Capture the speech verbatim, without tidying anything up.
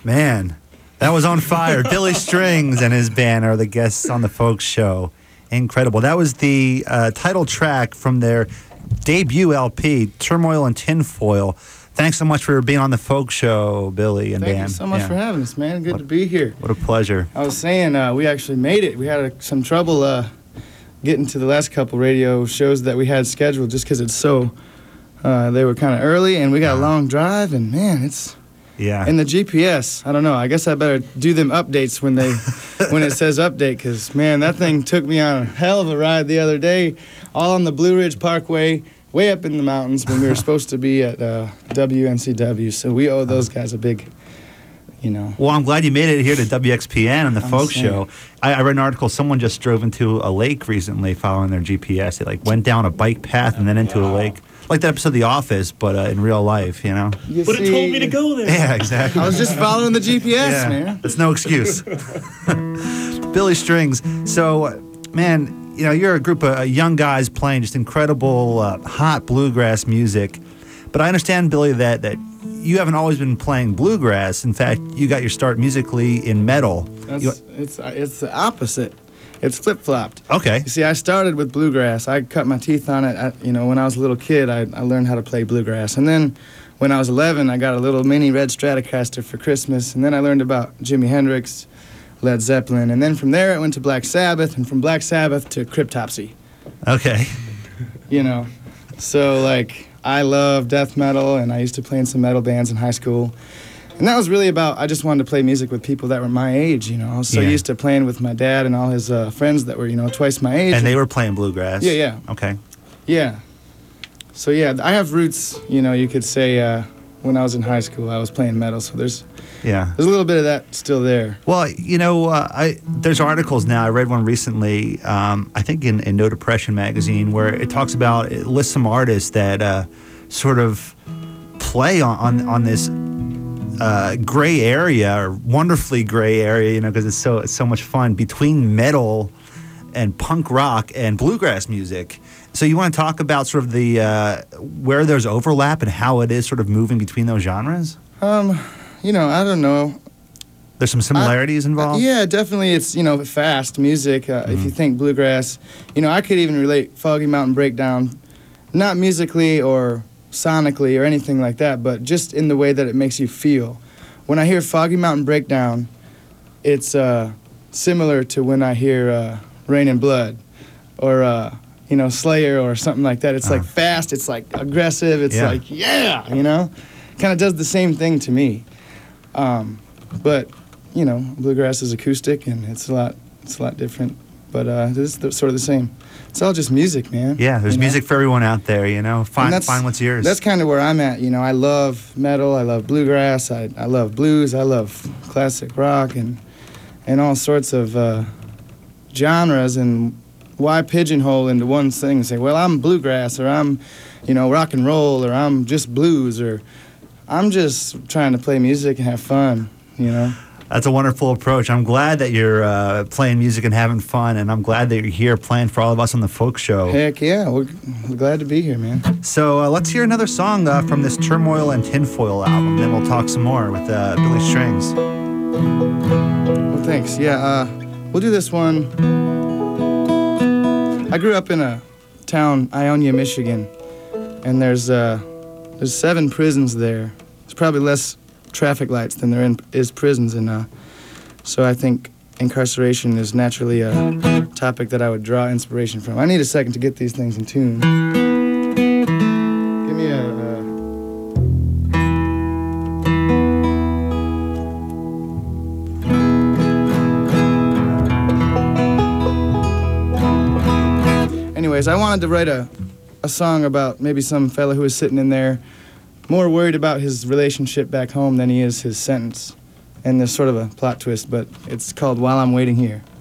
Man, that was on fire. Billy Strings and his band are the guests on the Folk Show. Incredible. That was the uh, title track from their debut L P, Turmoil and Tinfoil. Thanks so much for being on the Folk Show, Billy and Thank Dan. you so much yeah. for having us, man. Good what, to be here. What a pleasure. I was saying, uh, we actually made it. We had uh, some trouble uh, getting to the last couple radio shows that we had scheduled just because it's so, uh, they were kind of early, and we got a long drive, and man, it's... Yeah. And the G P S, I don't know. I guess I better do them updates when they, when it says update, because, man, that thing took me on a hell of a ride the other day, all on the Blue Ridge Parkway, way up in the mountains when we were supposed to be at uh, W N C W. So we owe those guys a big, you know. Well, I'm glad you made it here to W X P N on the I'm Folk saying. Show. I, I read an article. Someone just drove into a lake recently following their G P S. They like went down a bike path and then into a lake. Like that episode of The Office, but uh, in real life, you know? You But see, it told me to go there. Yeah, exactly. I was just following the G P S, yeah, man. it's no excuse. Billy Strings. So, man, you know, you're a group of young guys playing just incredible, uh, hot bluegrass music. But I understand, Billy, that, that you haven't always been playing bluegrass. In fact, you got your start musically in metal. That's, You- it's, it's the opposite. It's flip-flopped. okay. You see, I started with bluegrass. I cut my teeth on it. I, you know, when I was a little kid, I, I learned how to play bluegrass. And then when I was eleven, I got a little mini red Stratocaster for Christmas. And then I learned about Jimi Hendrix, Led Zeppelin. And then from there, it went to Black Sabbath. And from Black Sabbath to Cryptopsy. Okay. You know, so, like, I love death metal. And I used to play in some metal bands in high school. And that was really about, I just wanted to play music with people that were my age, you know. I was so Yeah. used to playing with my dad and all his uh, friends that were, you know, twice my age. And they were playing bluegrass. Yeah, yeah. Okay. Yeah. So, yeah, I have roots, you know, you could say, uh, when I was in high school, I was playing metal. So there's Yeah. there's a little bit of that still there. Well, you know, uh, I there's articles now. I read one recently, um, I think in, in No Depression magazine, where it talks about, it lists some artists that uh, sort of play on, on, on this uh, gray area, or wonderfully gray area, you know, because it's so, it's so much fun, between metal and punk rock and bluegrass music. So you want to talk about sort of the, uh, where there's overlap and how it is sort of moving between those genres? Um, you know, I don't know. There's some similarities Uh, involved? yeah, definitely. It's, you know, fast music. Uh, If you think bluegrass, you know, I could even relate Foggy Mountain Breakdown, not musically or sonically or anything like that, but just in the way that it makes you feel. When I hear Foggy Mountain Breakdown, it's uh, similar to when I hear uh, Rain and Blood or, uh, you know, Slayer or something like that. It's Uh-huh. like fast, it's like aggressive, it's Yeah. like, yeah, you know? Kind of does the same thing to me. Um, but, you know, bluegrass is acoustic and it's a lot, it's a lot different. But uh, this is sort of the same. It's all just music, man. Yeah, there's you know? music for everyone out there, you know. And Find that's- find what's yours. That's kind of where I'm at. You know, I love metal, I love bluegrass, I, I love blues, I love classic rock, and and all sorts of uh, genres. And why pigeonhole into one thing and say, well, I'm bluegrass, or I'm, you know, rock and roll, or I'm just blues, or I'm just trying to play music and have fun, you know. That's a wonderful approach. I'm glad that you're uh, playing music and having fun, and I'm glad that you're here playing for all of us on the Folk Show. Heck yeah, we're, we're glad to be here, man. So uh, let's hear another song uh, from this Turmoil and Tinfoil album, then we'll talk some more with uh, Billy Strings. Well, thanks. Yeah, uh, we'll do this one. I grew up in a town, Ionia, Michigan, and there's uh, there's seven prisons there. There's probably less traffic lights than there in, is prisons, and uh, so I think incarceration is naturally a topic that I would draw inspiration from. I need a second to get these things in tune. Give me a. Uh, Anyways, I wanted to write a, a song about maybe some fella who was sitting in there more worried about his relationship back home than he is his sentence. And there's sort of a plot twist, but it's called While I'm Waiting Here.